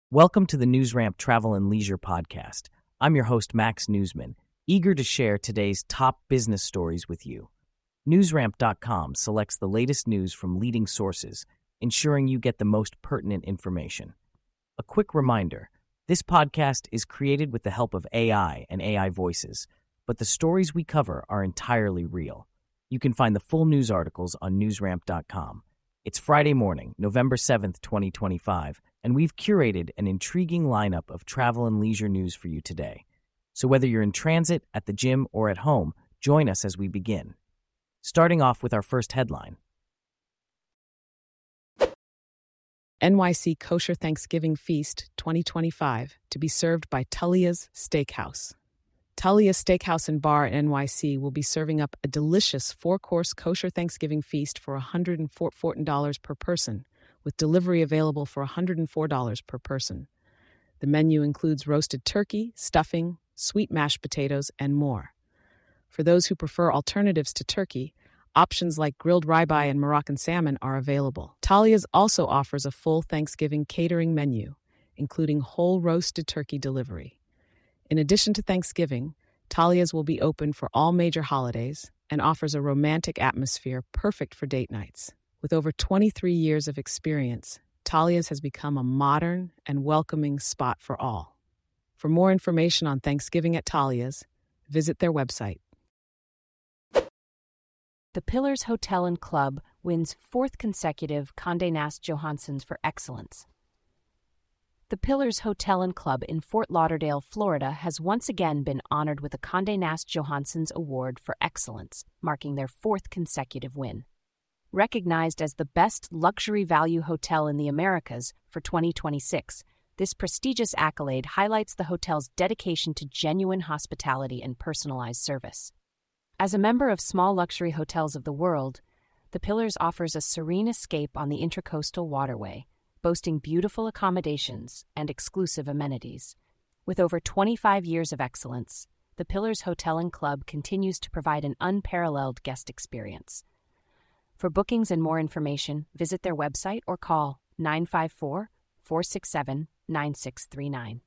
Welcome to the NewsRamp Travel and Leisure Podcast. I'm your host, Max Newsman, eager to share today's top business stories with you. NewsRamp.com selects the latest news from leading sources, ensuring you get the most pertinent information. A quick reminder, this podcast is created with the help of AI and AI voices, but the stories we cover are entirely real. You can find the full news articles on NewsRamp.com. It's Friday morning, November 7th, 2025, and we've curated an intriguing lineup of travel and leisure news for you today. So whether you're in transit, at the gym, or at home, join us as we begin. Starting off with our first headline. NYC Kosher Thanksgiving Feast 2025 to be served by Tullia's Steakhouse. Tullia's Steakhouse and Bar in NYC will be serving up a delicious four-course kosher Thanksgiving feast for $114 per person, with delivery available for $104 per person. The menu includes roasted turkey, stuffing, sweet mashed potatoes, and more. For those who prefer alternatives to turkey, options like grilled ribeye and Moroccan salmon are available. Tullia's also offers a full Thanksgiving catering menu, including whole roasted turkey delivery. In addition to Thanksgiving, Tullia's will be open for all major holidays and offers a romantic atmosphere perfect for date nights. With over 23 years of experience, Tullia's has become a modern and welcoming spot for all. For more information on Thanksgiving at Tullia's, visit their website. The Pillars Hotel and Club wins fourth consecutive Condé Nast Johansson's for excellence. The Pillars Hotel and Club in Fort Lauderdale, Florida, has once again been honored with a Condé Nast Johansson's Award for Excellence, marking their fourth consecutive win. Recognized as the best luxury value hotel in the Americas for 2026, this prestigious accolade highlights the hotel's dedication to genuine hospitality and personalized service. As a member of Small Luxury Hotels of the World, the Pillars offers a serene escape on the Intracoastal Waterway, boasting beautiful accommodations and exclusive amenities. With over 25 years of excellence, the Pillars Hotel and Club continues to provide an unparalleled guest experience. For bookings and more information, visit their website or call 954-467-9639.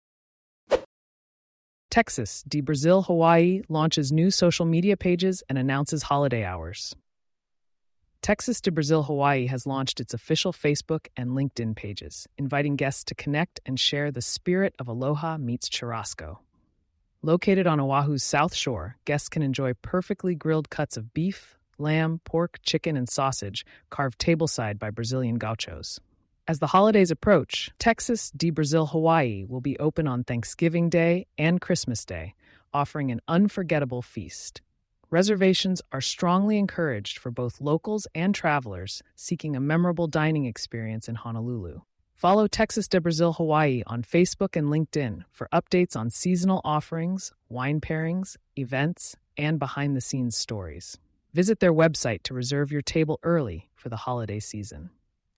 Texas de Brazil Hawaii launches new social media pages and announces holiday hours. Texas de Brazil Hawaii has launched its official Facebook and LinkedIn pages, inviting guests to connect and share the spirit of Aloha meets Churrasco. Located on Oahu's South Shore, guests can enjoy perfectly grilled cuts of beef, lamb, pork, chicken, and sausage carved tableside by Brazilian gauchos. As the holidays approach, Texas de Brazil Hawaii will be open on Thanksgiving Day and Christmas Day, offering an unforgettable feast. Reservations are strongly encouraged for both locals and travelers seeking a memorable dining experience in Honolulu. Follow Texas de Brazil Hawaii on Facebook and LinkedIn for updates on seasonal offerings, wine pairings, events, and behind-the-scenes stories. Visit their website to reserve your table early for the holiday season.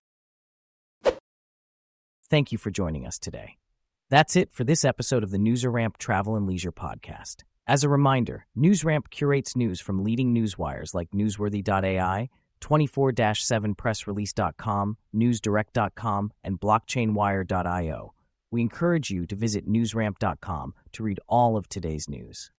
Thank you for joining us today. That's it for this episode of the NewsRamp Travel and Leisure Podcast. As a reminder, NewsRamp curates news from leading newswires like Newsworthy.ai, 24-7pressrelease.com, NewsDirect.com, and BlockchainWire.io. We encourage you to visit NewsRamp.com to read all of today's news.